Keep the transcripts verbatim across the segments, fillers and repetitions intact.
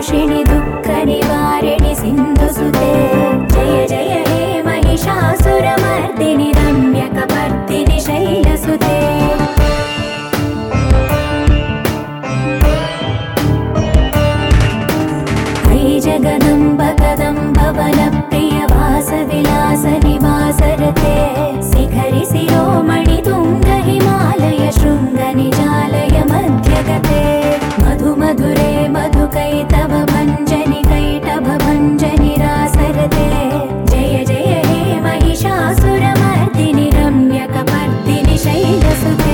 नाशिनि दुःख निवारिणि सिन्धुसुते जय जय हे महिषासुरमर्दिनि रम्यकपर्दिनि शैलसुते जगदम्ब कदम्ब वनप्रिय वासविलास निवासरते शिखरि शिरोमणि तुङ्ग हिमालय शृङ्ग निजालय मध्यगते मधु मधुरे मधुकैटभ भञ्जनि कैटभ भञ्जनि रासरते जय जय हे महिषासुरमर्दिनि रम्यकपर्दिनि शैलसुते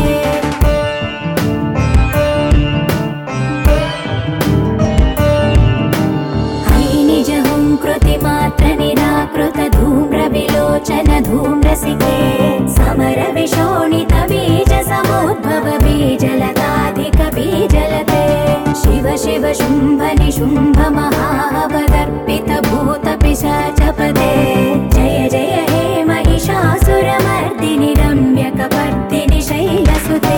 कृतिमात्र निराकृत धूम्र विलोचन धूम्रसिके समर विशोणित बीज समुद्भव बीजलताधिक बीजलते शिव शिव शुम्भ निशुम्भ महावदर्पित भूत पिशाचपदे जय जय हे महिषासुरमर्दिनि रम्यकपर्दिनि शैलसुते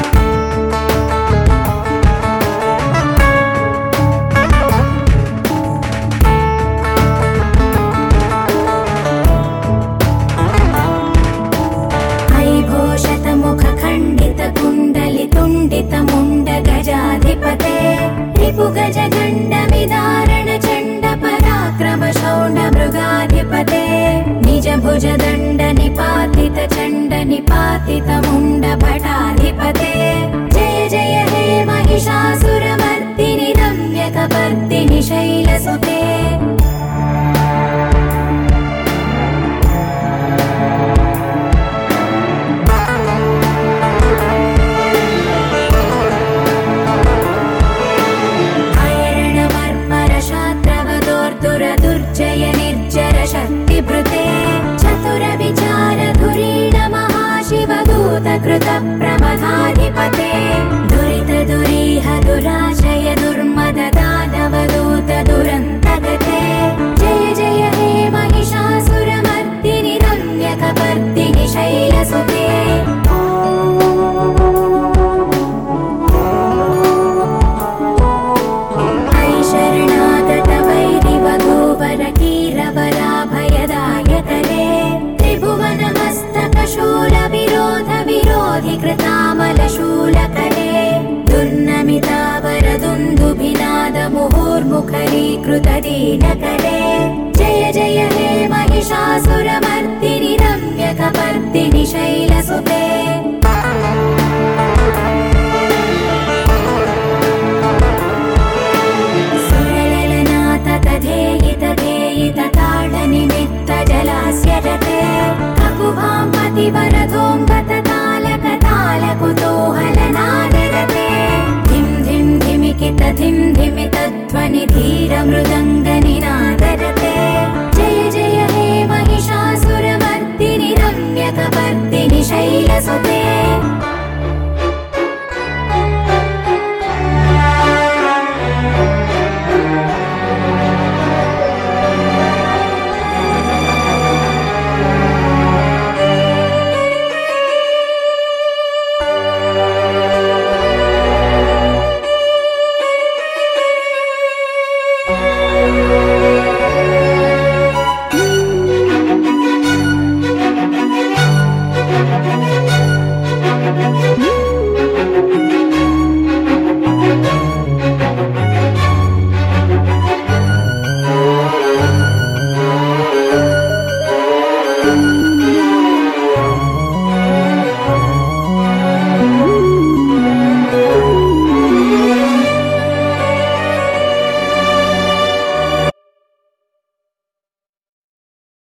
कुण्डित मुण्ड गजाधिपते रिपु गज गण्डमिदारण चण्ड पराक्रम शौण्ड मृगाधिपते निज भुज दण्ड निपातित चण्ड निपातित मुण्ड भटाधिपते जय जय हे महिषासुरमर्दिनि रम्यकपर्दिनि शैलसुते दुर्जय निर्जर शक्तिभृते चतुर विचार धुरीण महाशिवदूत कृत प्रमथाधिपते दुरित दुरीह दुराशय दुर्मद दानवदूत दुरन्तगते जय जय हे महिषासुरमर्दिनि रम्यकपर्दिनि शैलसुते शूलविरोध विरोधि कृतामलशूलकरे दुर्नमितावरदुन्दुभिनाद मुहुर्मुखरीकृत दीनकरे जय जय हे महिषासुरमर्दिनि रम्यकपर्दिनि शैलसुते सुरललनाथ तथेयित धेयित ताडनिमित्त जलास्य रते ककुभां पतिवरधोऽम्बत तालक तालकुतूहलनादरते धिं धिं धिमिकित धिं धिमित ध्वनि धीर मृदङ्गनिनादरते जय जय हे महिषासुरमर्दिनि रम्यकपर्दिनि शैलसुते